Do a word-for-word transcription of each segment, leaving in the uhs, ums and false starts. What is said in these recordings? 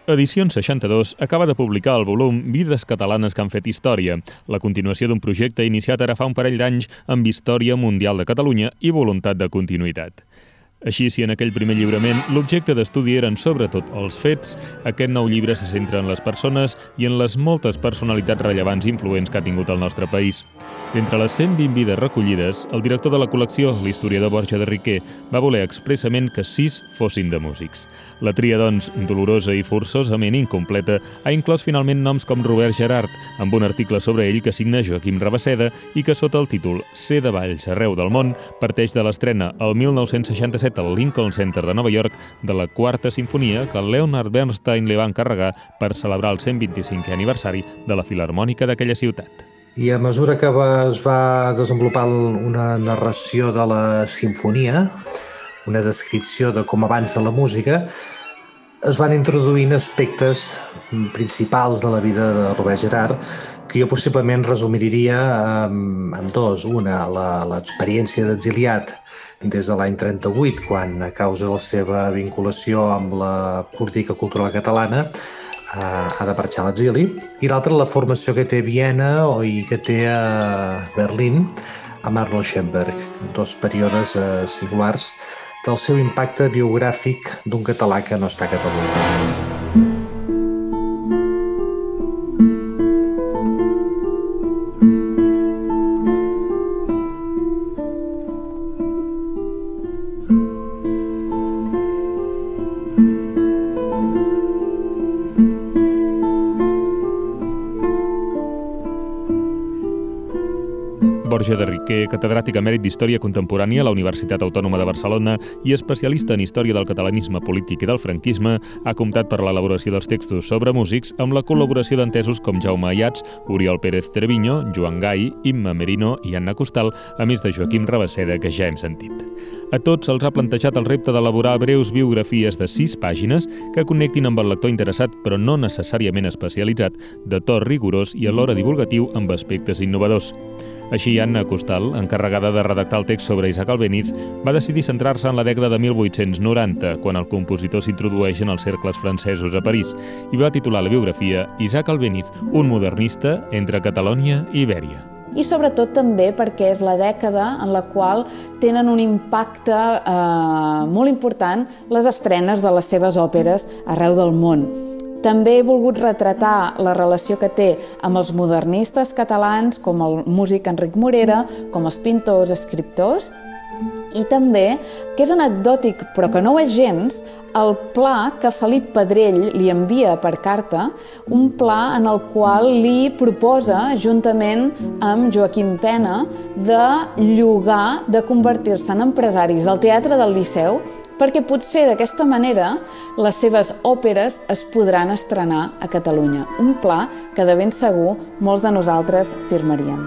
Edicions seixanta-dos acaba de publicar el volum Vides catalanes que han fet història, la continuació d'un projecte iniciat ara fa un parell d'anys amb història mundial de Catalunya i voluntat de continuïtat. Així, si en aquell primer lliurament l'objecte d'estudi eren sobretot els fets, aquest nou llibre se centra en les persones i en les moltes personalitats rellevants i influents que ha tingut el nostre país. D'entre les cent vint vides recollides, el director de la col·lecció, l'historiador Borja de Riquer, va voler expressament que sis fossin de músics. La tria, doncs, dolorosa i forçosament incompleta, ha inclòs finalment noms com Robert Gerhard, amb un article sobre ell que signa Joaquim Rabasseda i que sota el títol Ser de Valls arreu del món parteix de l'estrena el mil nou-cents seixanta-set al Lincoln Center de Nova York de la quarta sinfonia que Leonard Bernstein li va encarregar per celebrar el cent vint-i-cinquè aniversari de la Filharmònica d'aquella ciutat. I a mesura que es va desenvolupar una narració de la sinfonia, una descripció de com avança la música, es van introduint aspectes principals de la vida de Robert Gerhard que jo possiblement resumiria amb, amb dos. Una, l'experiència d'exiliat des de l'any trenta-vuit, quan a causa de la seva vinculació amb la política cultural catalana ha de marxar a l'exili, i l'altra, la formació que té a Viena i que té a Berlín amb Arnold Schoenberg, dos períodes singulars del seu impacte biogràfic d'un català que no està a Catalunya. Borja de Riquer, catedràtic emèrit d'Història Contemporània a la Universitat Autònoma de Barcelona i especialista en Història del catalanisme polític i del franquisme, ha comptat per l'elaboració dels textos sobre músics amb la col·laboració d'entesos com Jaume Ayats, Oriol Pérez Treviño, Joan Gai, Imma Merino i Anna Costal, a més de Joaquim Rabasseda, que ja hem sentit. A tots se'ls ha plantejat el repte d'elaborar breus biografies de sis pàgines que connectin amb el lector interessat, però no necessàriament especialitzat, de to rigorós i alhora divulgatiu amb aspectes innovadors. Així, Anna Costal, encarregada de redactar el text sobre Isaac Albéniz, va decidir centrar-se en la dècada de mil vuit-cents noranta, quan el compositor s'introdueix en els cercles francesos a París, i va titular la biografia Isaac Albéniz, un modernista entre Catalònia i Ibèria. I sobretot també perquè és la dècada en la qual tenen un impacte eh, molt important les estrenes de les seves òperes arreu del món. També he volgut retratar la relació que té amb els modernistes catalans, com el músic Enric Morera, com els pintors, escriptors, i també, que és anecdòtic però que no ho és gens, el pla que Felip Pedrell li envia per carta, un pla en el qual li proposa, juntament amb Joaquim Pena, de llogar, de convertir-se en empresaris del Teatre del Liceu, perquè potser d'aquesta manera les seves òperes es podran estrenar a Catalunya. Un pla que de ben segur molts de nosaltres firmaríem.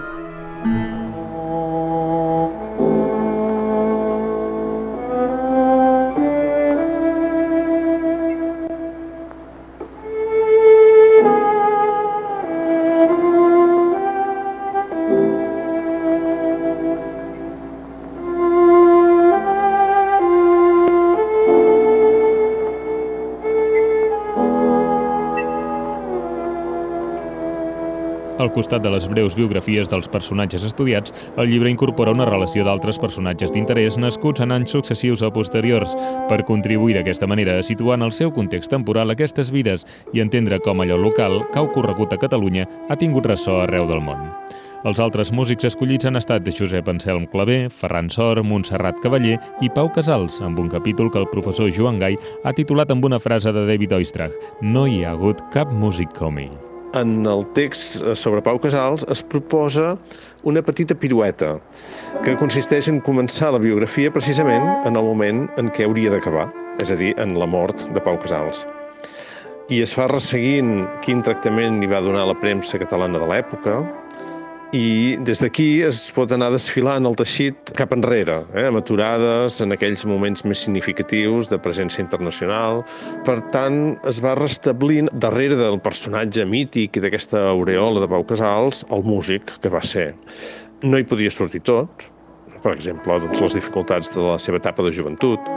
Al costat de les breus biografies dels personatges estudiats, el llibre incorpora una relació d'altres personatges d'interès nascuts en anys successius o posteriors, per contribuir d'aquesta manera a situar en el seu context temporal aquestes vides i entendre com allò local que ha ocorregut a Catalunya ha tingut ressò arreu del món. Els altres músics escollits han estat Josep Anselm Clavé, Ferran Sor, Montserrat Cavallé i Pau Casals, amb un capítol que el professor Joan Gai ha titulat amb una frase de David Oistrakh: «No hi ha hagut cap músic com ell». En el text sobre Pau Casals es proposa una petita pirueta que consisteix en començar la biografia precisament en el moment en què hauria d'acabar, és a dir, en la mort de Pau Casals. I es fa resseguint quin tractament li va donar la premsa catalana de l'època, i des d'aquí es pot anar desfilant el teixit cap enrere, eh, amb aturades en aquells moments més significatius de presència internacional. Per tant, es va restablint darrere del personatge mític i d'aquesta aureola de Pau Casals el músic que va ser. No hi podia sortir tot, per exemple, doncs, les dificultats de la seva etapa de joventut,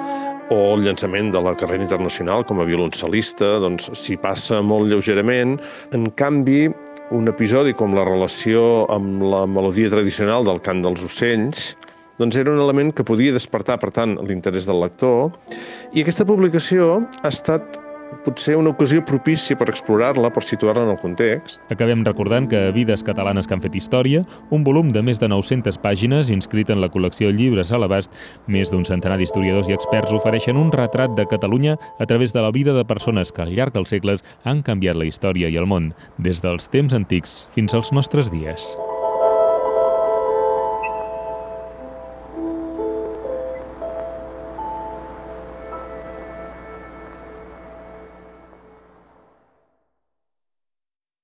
o el llançament de la carrera internacional com a violoncel·lista, doncs s'hi passa molt lleugerament. En canvi, un episodi com la relació amb la melodia tradicional del cant dels ocells doncs era un element que podia despertar, per tant, l'interès del lector, i aquesta publicació ha estat potser una ocasió propícia per explorar-la, per situar-la en el context. Acabem recordant que Vides catalanes que han fet història, un volum de més de nou-centes pàgines inscrit en la col·lecció Llibres a l'abast, més d'un centenar d'historiadors i experts ofereixen un retrat de Catalunya a través de la vida de persones que al llarg dels segles han canviat la història i el món, des dels temps antics fins als nostres dies.